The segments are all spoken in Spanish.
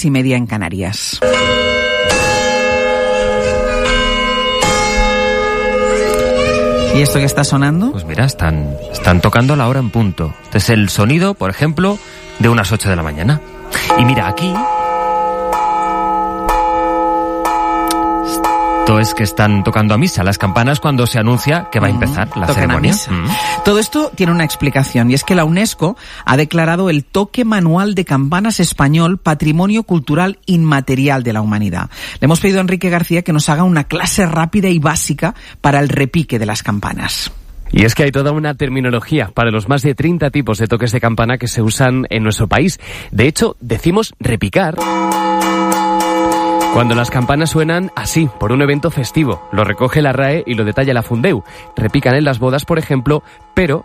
6:30 en Canarias. ¿Y esto que está sonando? Pues mira, están tocando la hora en punto. Este es el sonido, por ejemplo, de unas 8 de la mañana. Y mira, aquí... Esto es que están tocando a misa las campanas cuando se anuncia que va a empezar la ceremonia. Todo esto tiene una explicación, y es que la UNESCO ha declarado el toque manual de campanas español Patrimonio Cultural Inmaterial de la Humanidad. Le hemos pedido a Enrique García que nos haga una clase rápida y básica para el repique de las campanas. Y es que hay toda una terminología para los más de 30 tipos de toques de campana que se usan en nuestro país. De hecho, decimos repicar cuando las campanas suenan así, por un evento festivo. Lo recoge la RAE y lo detalla la Fundeu. Repican en las bodas, por ejemplo, pero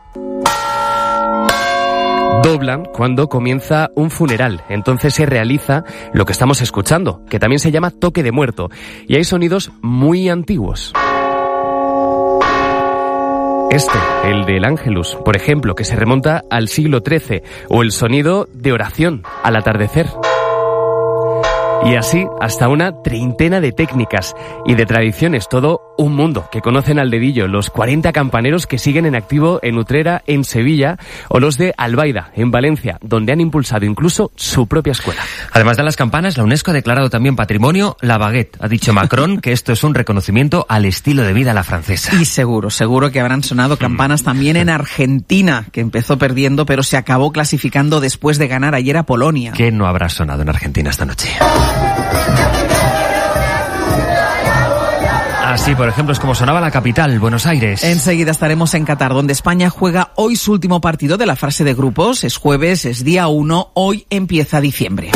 doblan cuando comienza un funeral. Entonces se realiza lo que estamos escuchando, que también se llama toque de muerto. Y hay sonidos muy antiguos. El del Ángelus, por ejemplo, que se remonta al siglo XIII, o el sonido de oración al atardecer. Y así hasta una treintena de técnicas y de tradiciones, todo un mundo que conocen al dedillo los 40 campaneros que siguen en activo en Utrera, en Sevilla, o los de Albaida, en Valencia, donde han impulsado incluso su propia escuela. Además de las campanas, la UNESCO ha declarado también patrimonio la baguette. Ha dicho Macron que esto es un reconocimiento al estilo de vida a la francesa. Y seguro que habrán sonado campanas también en Argentina, que empezó perdiendo pero se acabó clasificando después de ganar ayer a Polonia. ¿Qué no habrá sonado en Argentina esta noche? Así, por ejemplo, es como sonaba la capital, Buenos Aires. Enseguida estaremos en Qatar, donde España juega hoy su último partido de la fase de grupos. Es jueves, es día 1, hoy empieza diciembre.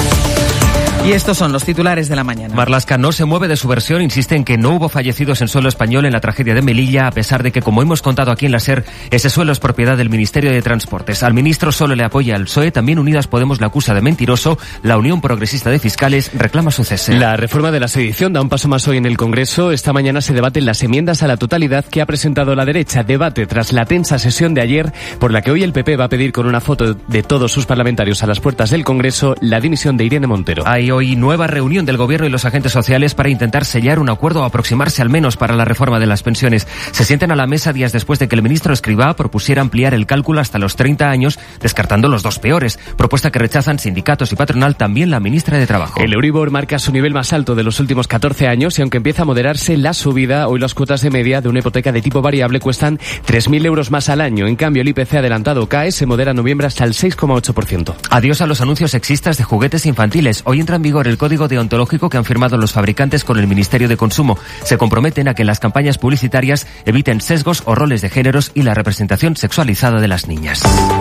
Y estos son los titulares de la mañana. Marlaska no se mueve de su versión, insiste en que no hubo fallecidos en suelo español en la tragedia de Melilla, a pesar de que, como hemos contado aquí en la SER, ese suelo es propiedad del Ministerio de Transportes. Al ministro solo le apoya el PSOE, también Unidas Podemos la acusa de mentiroso, la Unión Progresista de Fiscales reclama su cese. La reforma de la sedición da un paso más hoy en el Congreso. Esta mañana se debaten las enmiendas a la totalidad que ha presentado la derecha. Debate tras la tensa sesión de ayer, por la que hoy el PP va a pedir con una foto de todos sus parlamentarios a las puertas del Congreso la dimisión de Irene Montero. Hay hoy nueva reunión del Gobierno y los agentes sociales para intentar sellar un acuerdo o aproximarse al menos para la reforma de las pensiones. Se sientan a la mesa días después de que el ministro Escrivá propusiera ampliar el cálculo hasta los 30 años, descartando los dos peores, propuesta que rechazan sindicatos y patronal, también la ministra de Trabajo. El Euribor marca su nivel más alto de los últimos 14 años y aunque empieza a moderarse la subida, hoy las cuotas de media de una hipoteca de tipo variable cuestan 3.000 euros más al año. En cambio, el IPC adelantado cae, se modera en noviembre hasta el 6,8%. Adiós a los anuncios sexistas de juguetes infantiles. Hoy entra en vigor el código deontológico que han firmado los fabricantes con el Ministerio de Consumo. Se comprometen a que en las campañas publicitarias eviten sesgos o roles de géneros y la representación sexualizada de las niñas.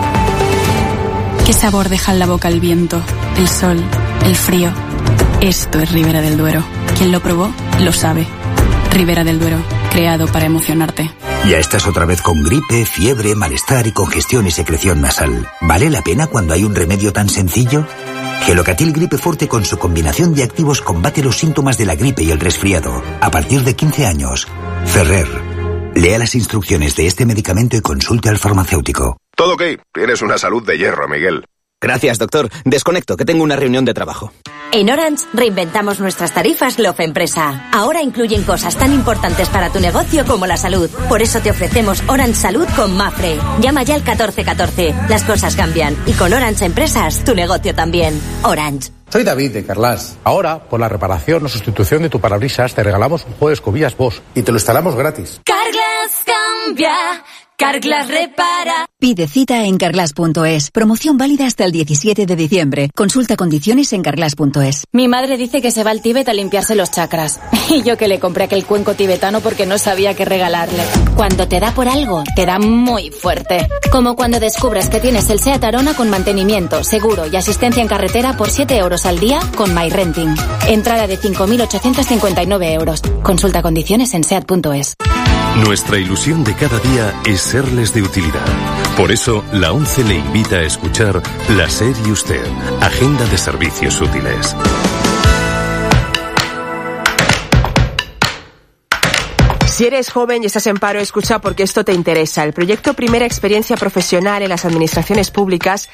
¿Qué sabor deja en la boca el viento, el sol, el frío? Esto es Ribera del Duero. Quien lo probó, lo sabe. Ribera del Duero, creado para emocionarte. Ya estás otra vez con gripe, fiebre, malestar y congestión y secreción nasal. ¿Vale la pena cuando hay un remedio tan sencillo? Gelocatil Gripe Forte con su combinación de activos combate los síntomas de la gripe y el resfriado. A partir de 15 años. Ferrer. Lea las instrucciones de este medicamento y consulte al farmacéutico. Todo ok. Tienes una salud de hierro, Miguel. Gracias, doctor. Desconecto, que tengo una reunión de trabajo. En Orange reinventamos nuestras tarifas Love Empresa. Ahora incluyen cosas tan importantes para tu negocio como la salud. Por eso te ofrecemos Orange Salud con Mapfre. Llama ya al 1414. Las cosas cambian y con Orange Empresas tu negocio también. Orange. Soy David de Carglass. Ahora, por la reparación o sustitución de tu parabrisas, te regalamos un juego de escobillas Bosch y te lo instalamos gratis. Carglass cambia. Carglass repara. Pide cita en carglass.es. Promoción válida hasta el 17 de diciembre. Consulta condiciones en carglass.es. Mi madre dice que se va al Tíbet a limpiarse los chakras. Y yo que le compré aquel cuenco tibetano porque no sabía qué regalarle. Cuando te da por algo, te da muy fuerte. Como cuando descubres que tienes el SEAT Arona con mantenimiento, seguro y asistencia en carretera por 7 euros al día con MyRenting. Entrada de 5.859 euros. Consulta condiciones en SEAT.es. Nuestra ilusión de cada día es serles de utilidad. Por eso, la ONCE le invita a escuchar La SER y Usted, Agenda de Servicios Útiles. Si eres joven y estás en paro, escucha porque esto te interesa. El proyecto Primera Experiencia Profesional en las Administraciones Públicas